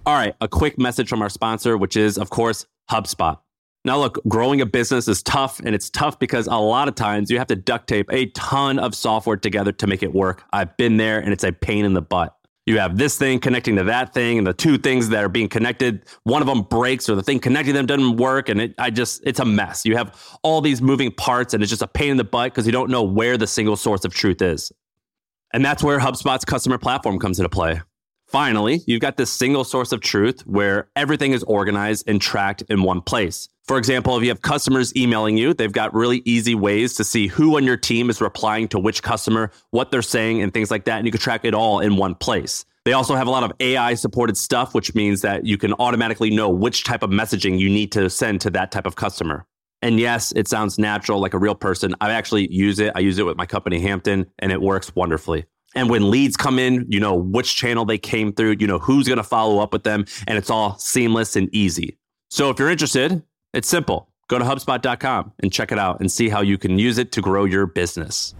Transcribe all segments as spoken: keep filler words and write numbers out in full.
All right, a quick message from our sponsor, which is, of course, HubSpot. Now, look, growing a business is tough, and it's tough because a lot of times you have to duct tape a ton of software together to make it work. I've been there, and it's a pain in the butt. You have this thing connecting to that thing, and the two things that are being connected, one of them breaks, or the thing connecting them doesn't work, and it, I just, it's a mess. You have all these moving parts, and it's just a pain in the butt because you don't know where the single source of truth is. And that's where HubSpot's customer platform comes into play. Finally, you've got this single source of truth where everything is organized and tracked in one place. For example, if you have customers emailing you, they've got really easy ways to see who on your team is replying to which customer, what they're saying, and things like that. And you can track it all in one place. They also have a lot of A I supported stuff, which means that you can automatically know which type of messaging you need to send to that type of customer. And yes, it sounds natural, like a real person. I actually use it. I use it with my company, Hampton, and it works wonderfully. And when leads come in, you know which channel they came through, you know who's going to follow up with them, and it's all seamless and easy. So if you're interested, it's simple. Go to HubSpot dot com and check it out and see how you can use it to grow your business.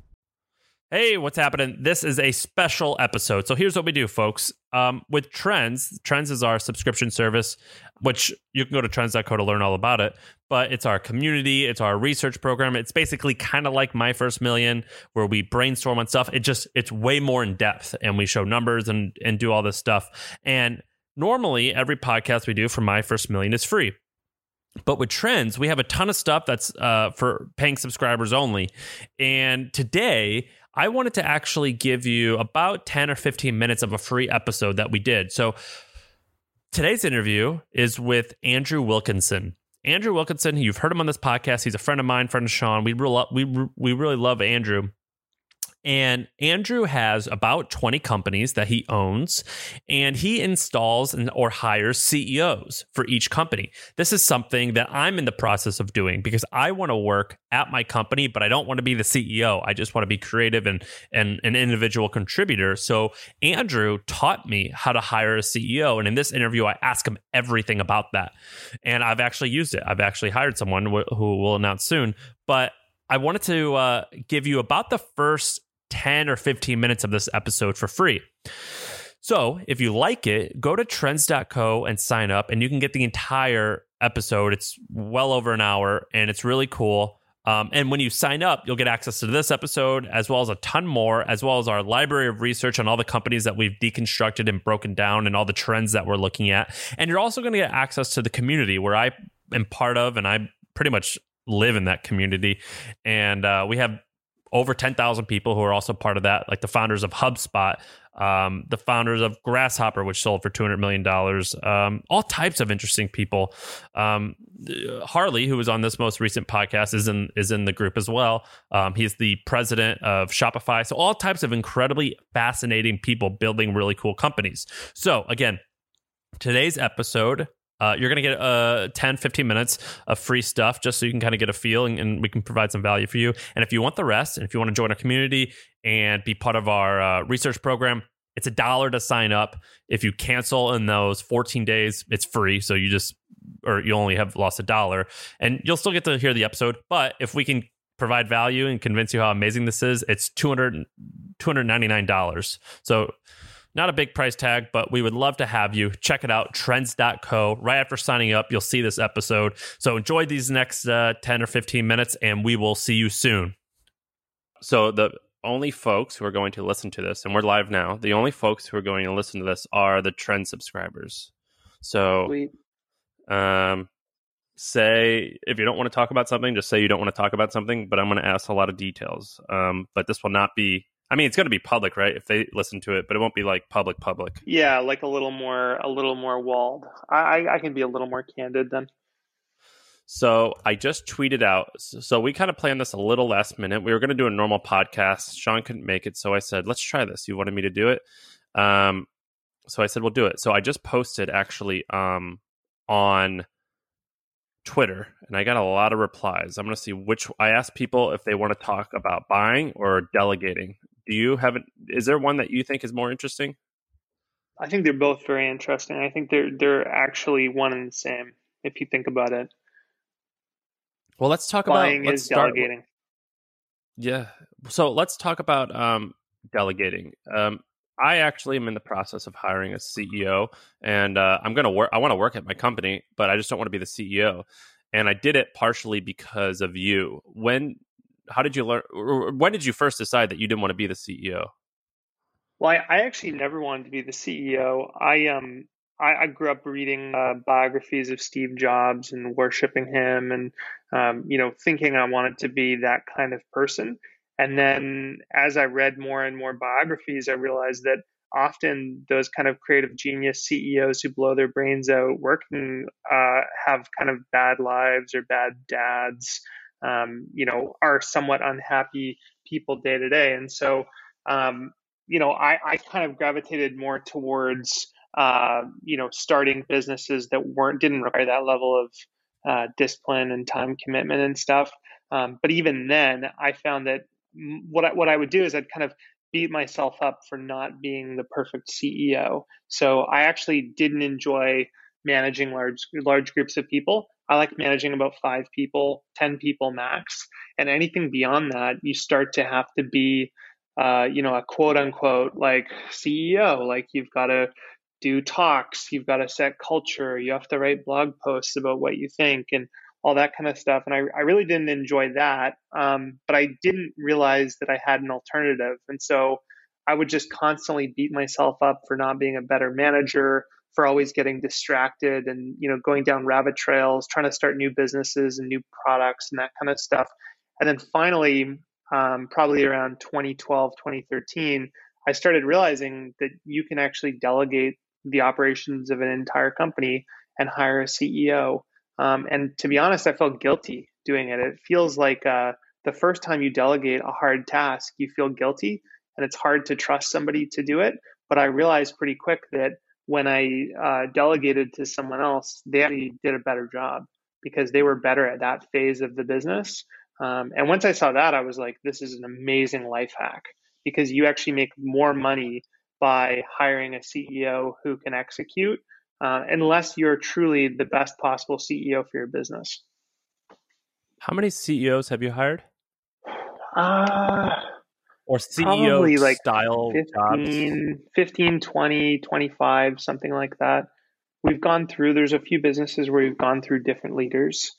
Hey, what's happening? This is a special episode. So here's what we do, folks. Um, with Trends, Trends is our subscription service, which you can go to trends dot co to learn all about it. But it's our community. It's our research program. It's basically kind of like My First Million, where we brainstorm on stuff. It just, it's way more in depth, and we show numbers and, and do all this stuff. And normally, every podcast we do for My First Million is free. But with Trends, we have a ton of stuff that's uh, for paying subscribers only. And today, I wanted to actually give you about ten or fifteen minutes of a free episode that we did. So today's interview is with Andrew Wilkinson. Andrew Wilkinson, you've heard him on this podcast. He's a friend of mine, friend of Sean. We really, we, we really love Andrew. And Andrew has about twenty companies that he owns, and he installs and or hires C E Os for each company. This is something that I'm in the process of doing because I want to work at my company, but I don't want to be the C E O. I just want to be creative and, and an individual contributor. So Andrew taught me how to hire a C E O. And in this interview, I ask him everything about that. And I've actually used it. I've actually hired someone wh- who we'll announce soon. But I wanted to uh, give you about the first ten or fifteen minutes of this episode for free. So if you like it, go to trends dot co and sign up, and you can get the entire episode. It's well over an hour, and it's really cool. Um, and when you sign up, you'll get access to this episode, as well as a ton more, as well as our library of research on all the companies that we've deconstructed and broken down and all the trends that we're looking at. And you're also going to get access to the community where I am part of, and I pretty much live in that community. And uh, we have over ten thousand people who are also part of that, like the founders of HubSpot, um, the founders of Grasshopper, which sold for two hundred million dollars, um, all types of interesting people. Um, Harley, who was on this most recent podcast, is in is in the group as well. Um, he's the president of Shopify. So all types of incredibly fascinating people building really cool companies. So again, today's episode, Uh, you're going to get uh, ten, fifteen minutes of free stuff just so you can kind of get a feel and, and we can provide some value for you. And if you want the rest, and if you want to join our community and be part of our uh, research program, it's a dollar to sign up. If you cancel in those fourteen days, it's free. So you just, or you only have lost a dollar, and you'll still get to hear the episode. But if we can provide value and convince you how amazing this is, it's two hundred, two hundred ninety-nine dollars. So not a big price tag, but we would love to have you. Check it out, trends dot co. Right after signing up, you'll see this episode. So enjoy these next uh, ten or fifteen minutes, and we will see you soon. So the only folks who are going to listen to this, and we're live now, the only folks who are going to listen to this are the Trend subscribers. So Sweet. um, say, if you don't want to talk about something, just say you don't want to talk about something, but I'm going to ask a lot of details. Um, but this will not be, I mean, it's going to be public, right? If they listen to it, but it won't be like public, public. Yeah, like a little more, a little more walled. I, I can be a little more candid then. So I just tweeted out. So we kind of planned this a little last minute. We were going to do a normal podcast. Sean couldn't make it, so I said, "Let's try this." You wanted me to do it, um, so I said, "We'll do it." So I just posted actually um, on Twitter, and I got a lot of replies. I'm going to see which. I asked people if they want to talk about buying or delegating. Do you have? Is there one that you think is more interesting? I think they're both very interesting. I think they're they're actually one and the same if you think about it. Well, let's talk Buying about let's is start, delegating. Yeah. So let's talk about um, delegating. Um, I actually am in the process of hiring a C E O, and uh, I'm going to work. I want to work at my company, but I just don't want to be the C E O. And I did it partially because of you. When, how did you learn? Or when did you first decide that you didn't want to be the C E O? Well, I, I actually never wanted to be the C E O. I um I, I grew up reading uh, biographies of Steve Jobs and worshiping him, and um, you know, thinking I wanted to be that kind of person. And then as I read more and more biographies, I realized that often those kind of creative genius C E Os who blow their brains out working uh, have kind of bad lives or bad dads. Um, you know, are somewhat unhappy people day to day, and so. Um, you know, I, I kind of gravitated more towards, uh, you know, starting businesses that weren't, didn't require that level of uh, discipline and time commitment and stuff. Um, but even then, I found that what I, what I would do is I'd kind of beat myself up for not being the perfect C E O. So I actually didn't enjoy managing large large groups of people. I like managing about five people, ten people max, and anything beyond that, you start to have to be uh, you know, a quote unquote like C E O, like you've got to do talks, you've got to set culture, you have to write blog posts about what you think and all that kind of stuff. And I, I really didn't enjoy that. Um, but I didn't realize that I had an alternative. And so I would just constantly beat myself up for not being a better manager, for always getting distracted and, you know, going down rabbit trails, trying to start new businesses and new products and that kind of stuff. And then finally, um, probably around twenty twelve, twenty thirteen, I started realizing that you can actually delegate the operations of an entire company and hire a C E O. Um, and to be honest, I felt guilty doing it. It feels like uh, the first time you delegate a hard task, you feel guilty and it's hard to trust somebody to do it. But I realized pretty quick that when I uh, delegated to someone else, they actually did a better job because they were better at that phase of the business. Um, and once I saw that, I was like, this is an amazing life hack because you actually make more money by hiring a C E O who can execute, uh, unless you're truly the best possible C E O for your business. How many C E Os have you hired? Uh, or C E O probably like style fifteen, jobs? fifteen, twenty, twenty-five, something like that. We've gone through, there's a few businesses where we've gone through different leaders.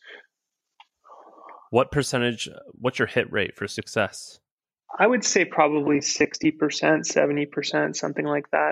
What percentage, what's your hit rate for success? I would say probably sixty percent, seventy percent, something like that.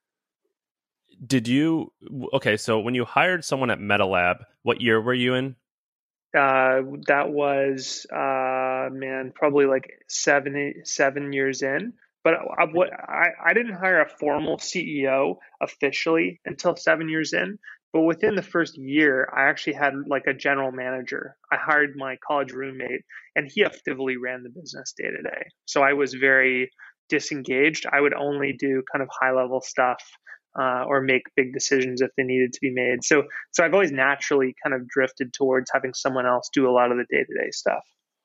Did you, okay, so when you hired someone at MetaLab, what year were you in? Uh, that was, uh, man, probably like seven, seven years in. But I, what, I, I didn't hire a formal C E O officially until seven years in. But within the first year, I actually had like a general manager. I hired my college roommate, and he effectively ran the business day to day. So I was very disengaged. I would only do kind of high level stuff uh, or make big decisions if they needed to be made. So, so I've always naturally kind of drifted towards having someone else do a lot of the day to day stuff.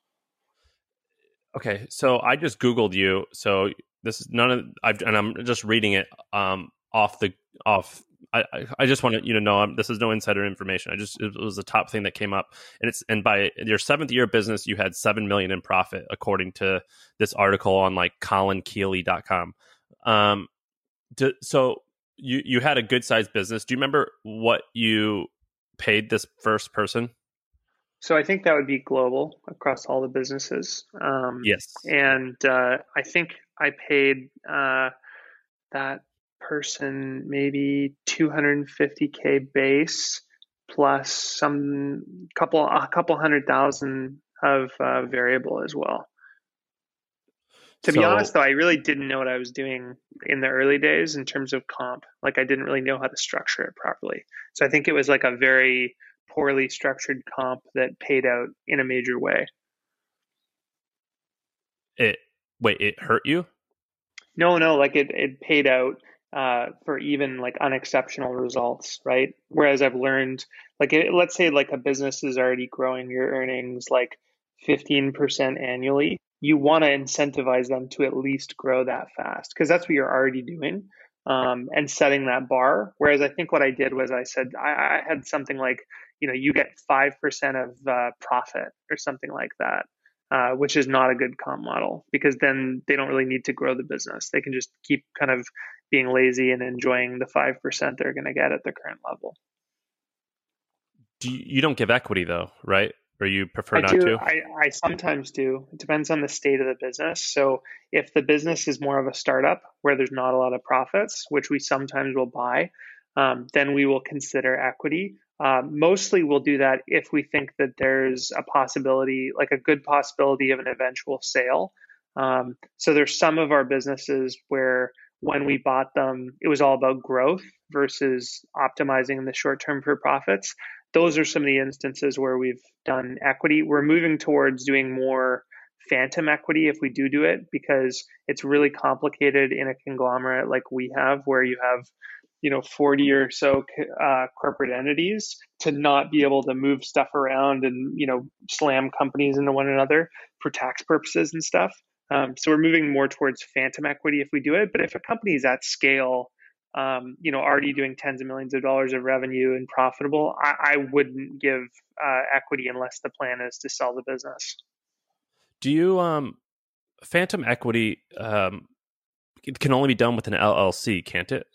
Okay, so I just Googled you. So this is none of, I've, and I'm just reading it um, off the off. I, I just want you to know um, this is no insider information. I just it was the top thing that came up, and it's and by your seventh year of business, you had seven million in profit, according to this article on like Colin Keeley dot com. Um, do, so you you had a good sized business. Do you remember what you paid this first person? So I think that would be global across all the businesses. Um, yes, and uh, I think I paid uh, that person maybe two hundred fifty K base plus some couple a couple hundred thousand of uh, variable as well. To so, be honest, though, I really didn't know what I was doing in the early days in terms of comp. Like I didn't really know how to structure it properly. So I think it was like a very poorly structured comp that paid out in a major way. It wait, it hurt you? No, no, like it it paid out uh, for even like unexceptional results, right? Whereas I've learned, like, it, let's say like a business is already growing your earnings like fifteen percent annually. You want to incentivize them to at least grow that fast because that's what you're already doing um, and setting that bar. Whereas I think what I did was I said, I, I had something like, you know, you get five percent of uh, profit or something like that. uh, which is not a good comp model because then they don't really need to grow the business. They can just keep kind of being lazy and enjoying the five percent they're going to get at the current level. Do you, you don't give equity though, right? Or you prefer I not do. to? I, I sometimes do. It depends on the state of the business. So if the business is more of a startup where there's not a lot of profits, which we sometimes will buy, um, then we will consider equity. Uh, mostly we'll do that if we think that there's a possibility, like a good possibility of an eventual sale. Um, so there's some of our businesses where when we bought them, it was all about growth versus optimizing in the short term for profits. Those are some of the instances where we've done equity. We're moving towards doing more phantom equity if we do do it, because it's really complicated in a conglomerate like we have, where you have, you know, forty or so uh, corporate entities, to not be able to move stuff around and, you know, slam companies into one another for tax purposes and stuff. Um, so we're moving more towards phantom equity if we do it. But if a company is at scale, um, you know, already doing tens of millions of dollars of revenue and profitable, I, I wouldn't give uh, equity unless the plan is to sell the business. Do you, um, phantom equity, um, it can only be done with an L L C, can't it?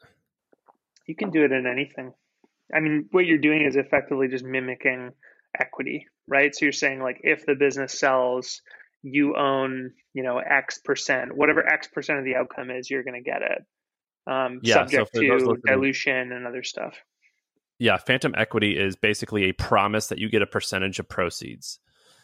You can do it in anything. I mean, what you're doing is effectively just mimicking equity, right? So you're saying, like, if the business sells, you own, you know, X percent, whatever X percent of the outcome is, you're going to get it. Um, Yeah, subject so for those to listening, dilution and other stuff. Yeah, phantom equity is basically a promise that you get a percentage of proceeds,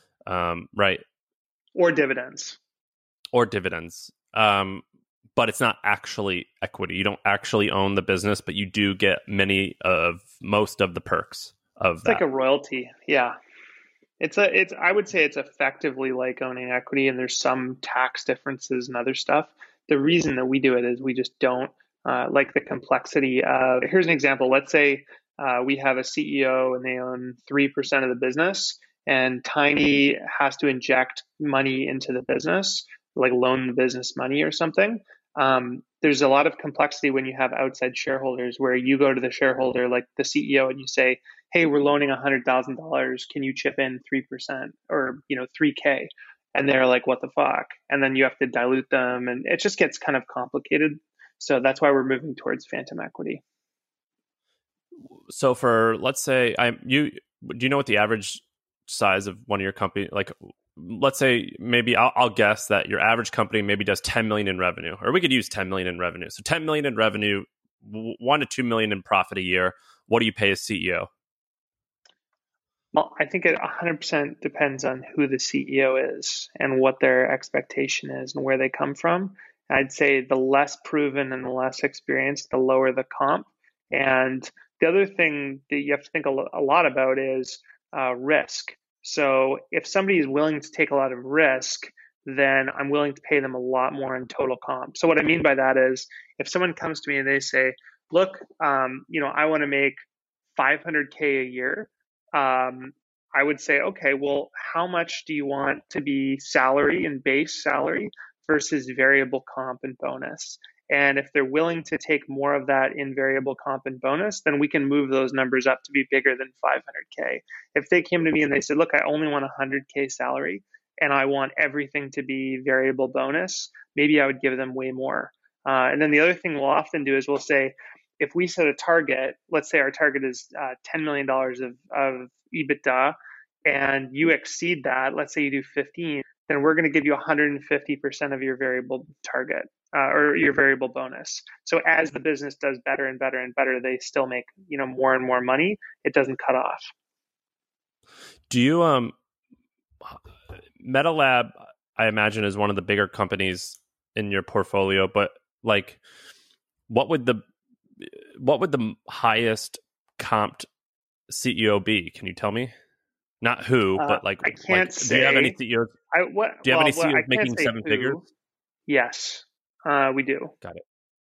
um, right? Or dividends. Or dividends. Um, but it's not actually equity. You don't actually own the business, but you do get many of most of the perks of It's that. like a royalty. Yeah. It's a, it's, I would say it's effectively like owning equity, and there's some tax differences and other stuff. The reason that we do it is we just don't uh, like the complexity of, here's an example. Let's say uh, we have a C E O and they own three percent of the business, and Tiny has to inject money into the business, like loan the business money or something. Um, there's a lot of complexity when you have outside shareholders, where you go to the shareholder, like the C E O, and you say, hey, we're loaning one hundred thousand dollars. Can you chip in three percent or, you know, three K? And they're like, what the fuck? And then you have to dilute them. And it just gets kind of complicated. So that's why we're moving towards phantom equity. So for, let's say, I you do you know what the average size of one of your company, like, let's say maybe I'll, I'll guess that your average company maybe does ten million in revenue, or we could use ten million in revenue. So ten million in revenue, one to two million in profit a year. What do you pay a C E O? Well, I think it one hundred percent depends on who the C E O is and what their expectation is and where they come from. I'd say the less proven and the less experienced, the lower the comp. And the other thing that you have to think a lot about is uh, risk. So if somebody is willing to take a lot of risk, then I'm willing to pay them a lot more in total comp. So what I mean by that is, if someone comes to me and they say, look, um, you know, I want to make five hundred K a year, um, I would say, okay, well, how much do you want to be salary and base salary versus variable comp and bonus? And if they're willing to take more of that in variable comp and bonus, then we can move those numbers up to be bigger than five hundred K. If they came to me and they said, look, I only want one hundred K salary and I want everything to be variable bonus, maybe I would give them way more. Uh, and then the other thing we'll often do is we'll say, if we set a target, let's say our target is uh, ten million dollars of, of EBITDA, and you exceed that, let's say you do fifteen, then we're going to give you one hundred fifty percent of your variable target uh, or your variable bonus. So as the business does better and better and better, they still make, you know, more and more money. It doesn't cut off. Do you, um, MetaLab, I imagine, is one of the bigger companies in your portfolio, but like, what would the, what would the highest comped C E O be? Can you tell me? Not who, Uh, but like, I can't like, say. Do you have any C E Os? I, what, do you have well, any C E Os well, making seven who. figures? Yes, uh, we do. Got it.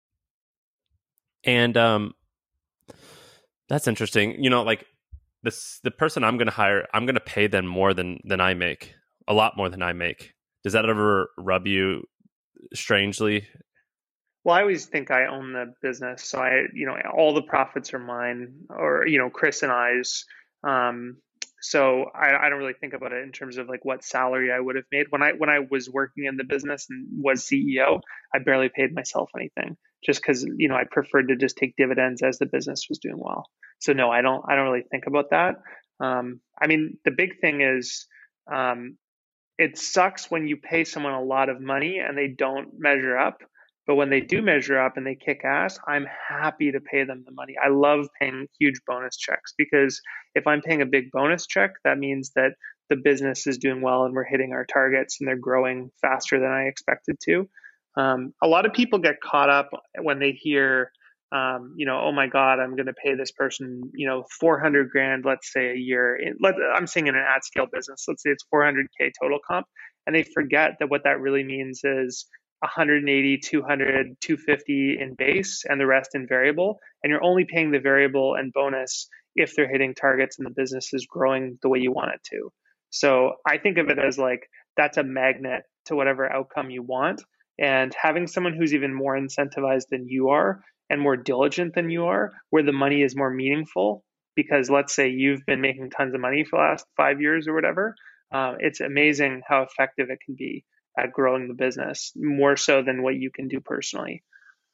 And um, that's interesting. You know, like this, the person I'm going to hire, I'm going to pay them more than than I make, a lot more than I make. Does that ever rub you strangely? Well, I always think I own the business, so I, you know, all the profits are mine, or, you know, Chris and I's. Um, So I, I don't really think about it in terms of like what salary I would have made. When I when I was working in the business and was C E O, I barely paid myself anything just because, you know, I preferred to just take dividends as the business was doing well. So no, I don't I don't really think about that. Um, I mean, the big thing is um, it sucks when you pay someone a lot of money and they don't measure up. But when they do measure up and they kick ass, I'm happy to pay them the money. I love paying huge bonus checks because if I'm paying a big bonus check, that means that the business is doing well and we're hitting our targets and they're growing faster than I expected to. Um, a lot of people get caught up when they hear, um, you know, oh my God, I'm going to pay this person, you know, four hundred grand, let's say a year. Let, I'm saying in an at scale business, let's say it's four hundred K total comp. And they forget that what that really means is one eighty, two hundred, two fifty in base and the rest in variable. And you're only paying the variable and bonus if they're hitting targets and the business is growing the way you want it to. So I think of it as like, that's a magnet to whatever outcome you want. And having someone who's even more incentivized than you are and more diligent than you are, where the money is more meaningful, because let's say you've been making tons of money for the last five years or whatever, uh, it's amazing how effective it can be at growing the business, more so than what you can do personally.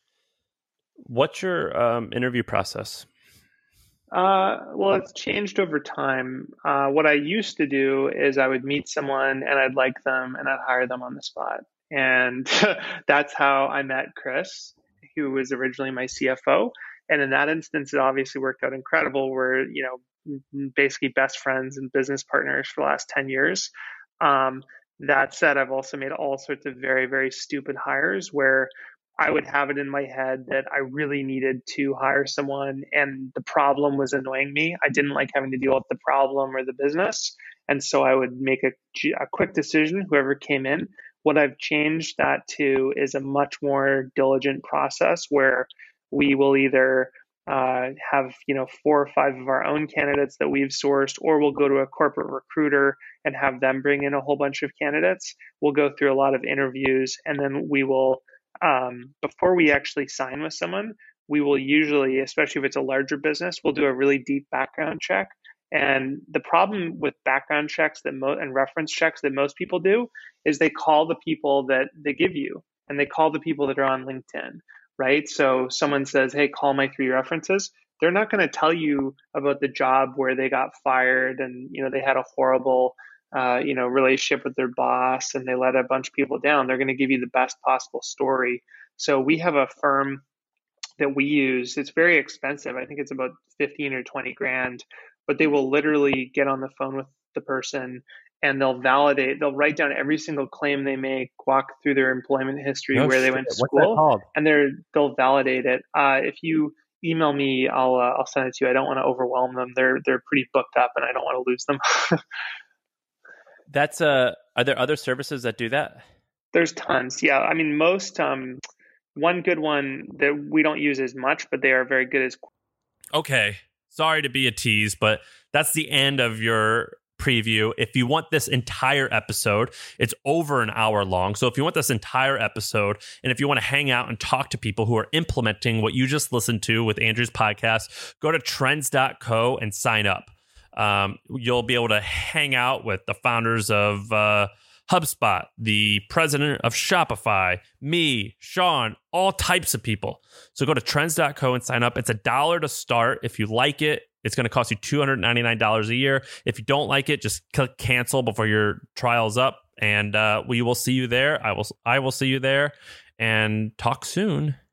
What's your um, interview process? Uh, well, it's changed over time. Uh, what I used to do is I would meet someone and I'd like them and I'd hire them on the spot. And that's how I met Chris, who was originally my C F O. And in that instance, it obviously worked out incredible. We're, you know, basically best friends and business partners for the last ten years. Um, that said, I've also made all sorts of very, very stupid hires where I would have it in my head that I really needed to hire someone and the problem was annoying me. I didn't like having to deal with the problem or the business. And so I would make a, a quick decision, whoever came in. What I've changed that to is a much more diligent process where we will either uh, have, you know, four or five of our own candidates that we've sourced, or we'll go to a corporate recruiter and have them bring in a whole bunch of candidates. We'll go through a lot of interviews, and then we will, um, before we actually sign with someone, we will usually, especially if it's a larger business, we'll do a really deep background check. And the problem with background checks that mo- and reference checks that most people do is they call the people that they give you, and they call the people that are on LinkedIn, right? So someone says, hey, call my three references. They're not going to tell you about the job where they got fired and, you know, they had a horrible, uh, you know, relationship with their boss and they let a bunch of people down. They're going to give you the best possible story. So we have a firm that we use. It's very expensive. I think it's about fifteen or twenty grand, but they will literally get on the phone with the person and they'll validate, they'll write down every single claim they make, walk through their employment history, No where shit. they went to What's that school, called? and they're, they'll validate it. Uh, if you email me, I'll, uh, I'll send it to you. I don't want to overwhelm them. They're, they're pretty booked up and I don't want to lose them. That's uh are there other services that do that? There's tons. Yeah. I mean, most, um, one good one that we don't use as much, but they are very good is. Okay. Sorry to be a tease, but that's the end of your preview. If you want this entire episode, it's over an hour long. So if you want this entire episode, and if you want to hang out and talk to people who are implementing what you just listened to with Andrew's podcast, go to trends dot co and sign up. Um, you'll be able to hang out with the founders of uh, HubSpot, the president of Shopify, me, Sean, all types of people. So go to trends dot co and sign up. It's a dollar to start. If you like it, it's going to cost you two hundred ninety-nine dollars a year. If you don't like it, just click cancel before your trial's up. And uh, we will see you there. I will I will see you there and talk soon.